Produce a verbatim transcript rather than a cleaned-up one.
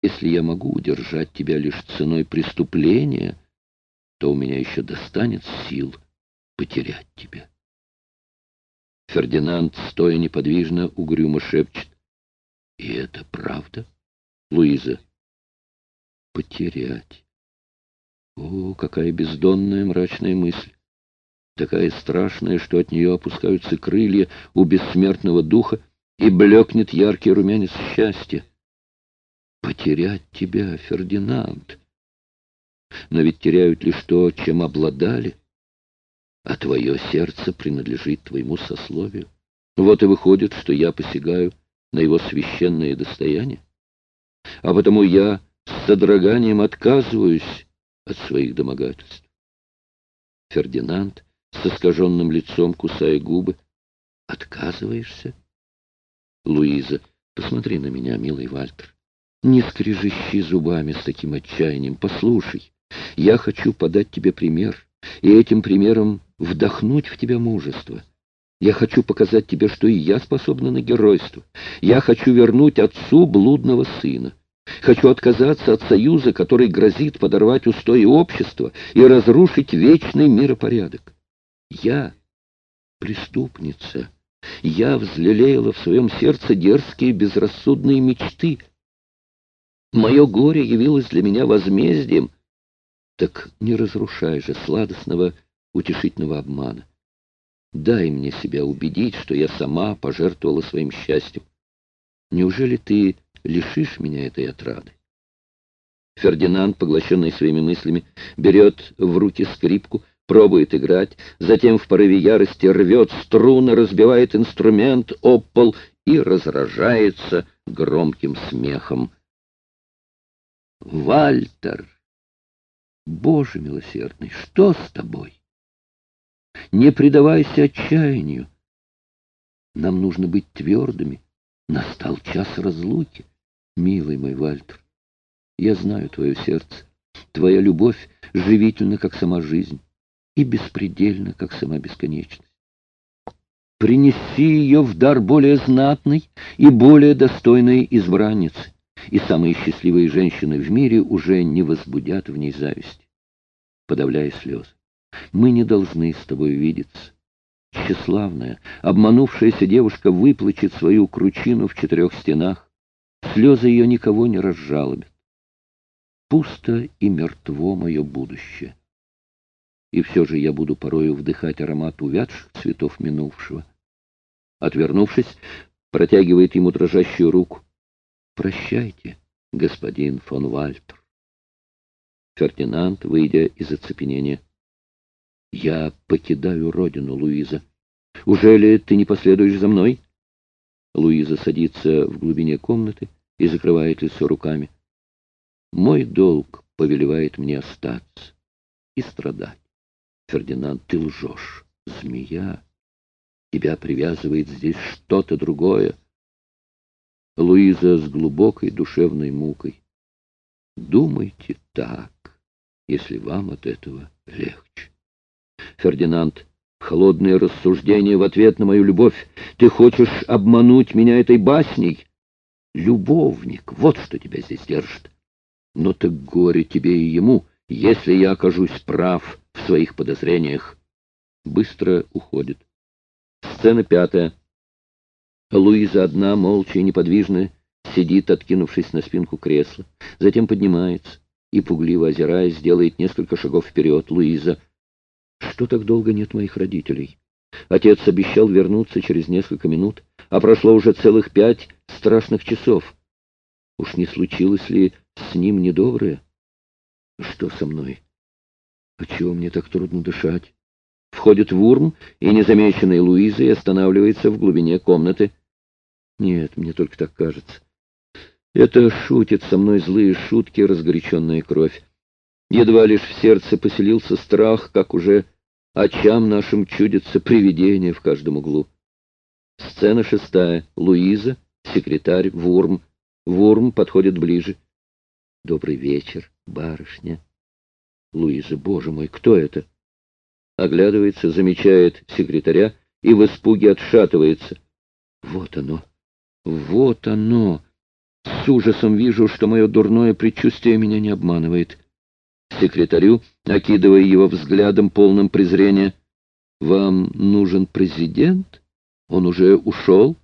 если я могу удержать тебя лишь ценой преступления, то у меня еще достанет сил потерять тебя. Фердинанд, стоя неподвижно, угрюмо шепчет: и это правда, Луиза? Потерять. О, какая бездонная мрачная мысль! Такая страшная, что от нее опускаются крылья у бессмертного духа и блекнет яркий румянец счастья. Потерять тебя, Фердинанд! Но ведь теряют лишь то, чем обладали, а твое сердце принадлежит твоему сословию. Вот и выходит, что я посягаю на его священное достояние, а потому я с содроганием отказываюсь от своих домогательств. Фердинанд, с искаженным лицом, кусая губы: отказываешься? Луиза, посмотри на меня, милый Вальтер. Не скрежещи зубами с таким отчаянием. Послушай, я хочу подать тебе пример, и этим примером вдохнуть в тебя мужество. Я хочу показать тебе, что и я способна на геройство. Я хочу вернуть отцу блудного сына. Хочу отказаться от союза, который грозит подорвать устои общества и разрушить вечный миропорядок. Я преступница. Я взлелеяла в своем сердце дерзкие безрассудные мечты. Мое горе явилось для меня возмездием. Так не разрушай же сладостного утешительного обмана. Дай мне себя убедить, что я сама пожертвовала своим счастьем. Неужели ты лишишь меня этой отрады? Фердинанд, поглощенный своими мыслями, берет в руки скрипку, пробует играть, затем в порыве ярости рвет струны, разбивает инструмент об пол и разражается громким смехом. «Вальтер! Боже милосердный, что с тобой? Не предавайся отчаянию. Нам нужно быть твердыми. Настал час разлуки. Милый мой Вальтер, я знаю твое сердце. Твоя любовь живительна, как сама жизнь, и беспредельна, как сама бесконечность. Принеси ее в дар более знатной и более достойной избранницы, и самые счастливые женщины в мире уже не возбудят в ней зависти. Подавляя слезы, мы не должны с тобой видеться. Тщеславная, обманувшаяся девушка выплачет свою кручину в четырех стенах. Слезы ее никого не разжалобят. Пусто и мертво мое будущее. И все же я буду порою вдыхать аромат увядших цветов минувшего. Отвернувшись, протягивает ему дрожащую руку. Прощайте, господин фон Вальтер. Фердинанд, выйдя из оцепенения: я покидаю родину, Луиза. Ужели ты не последуешь за мной? Луиза садится в глубине комнаты и закрывает лицо руками. Мой долг повелевает мне остаться и страдать. Фердинанд, ты лжешь, змея. Тебя привязывает здесь что-то другое. Луиза с глубокой душевной мукой. Думайте так, если вам от этого легче. Фердинанд, холодные рассуждения в ответ на мою любовь. Ты хочешь обмануть меня этой басней? Любовник, вот что тебя здесь держит. Но так горе тебе и ему, если я окажусь прав в своих подозрениях. Быстро уходит. Сцена пятая. Луиза одна, молча и неподвижная, сидит, откинувшись на спинку кресла. Затем поднимается и, пугливо озираясь, делает несколько шагов вперед. Луиза. Что так долго нет моих родителей? Отец обещал вернуться через несколько минут, а прошло уже целых пять страшных часов. Уж не случилось ли с ним недоброе? Что со мной? Отчего мне так трудно дышать? Входит Вурм и, незамеченный Луизой, останавливается в глубине комнаты. Нет, мне только так кажется. Это шутит со мной злые шутки, разгоряченная кровь. Едва лишь в сердце поселился страх, как уже очам нашим чудится привидение в каждом углу. Сцена шестая. Луиза, секретарь, Вурм. Вурм подходит ближе. Добрый вечер, барышня. Луиза, боже мой, кто это? Оглядывается, замечает секретаря и в испуге отшатывается. Вот оно, вот оно. С ужасом вижу, что мое дурное предчувствие меня не обманывает. Секретарю, окидывая его взглядом, полным презрения: «Вам нужен президент? Он уже ушел?»